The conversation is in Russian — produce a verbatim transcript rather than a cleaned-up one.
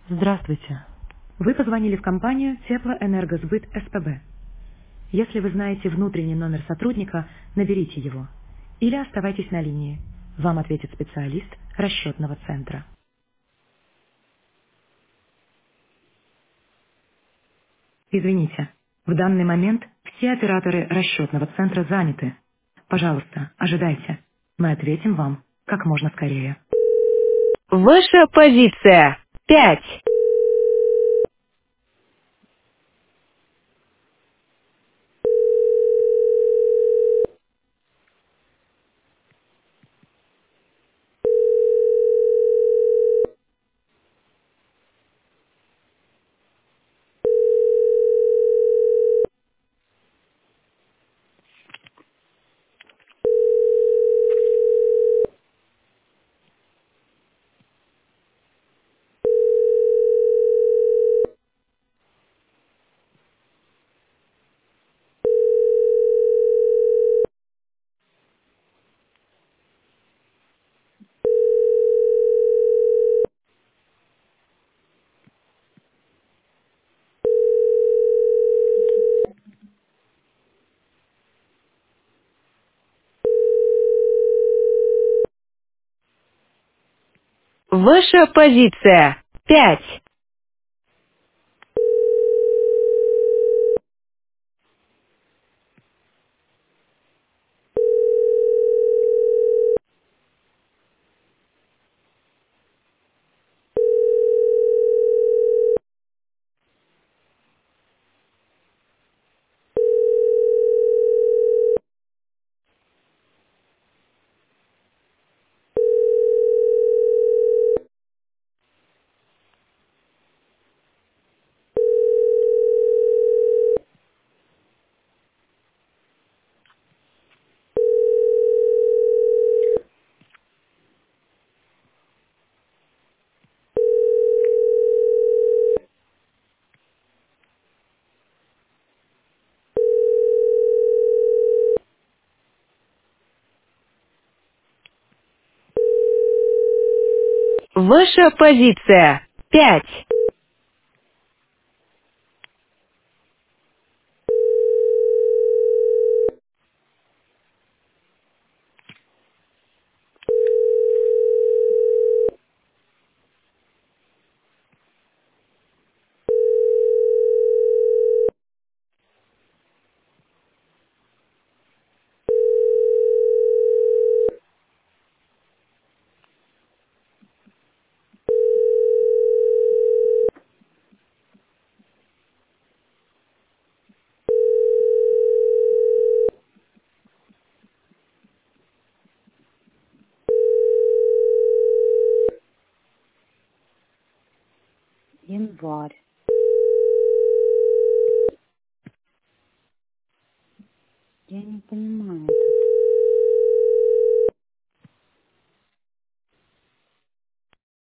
Здравствуйте. Вы позвонили в компанию Теплоэнергосбыт СПБ. Если вы знаете внутренний номер сотрудника, наберите его. Или оставайтесь на линии. Вам ответит специалист расчетного центра. Извините, в данный момент все операторы расчетного центра заняты. Пожалуйста, ожидайте. Мы ответим вам как можно скорее. Ваша позиция. Пять. Ваша позиция. Пять. Ваша позиция. Пять. Январь. Я не понимаю это.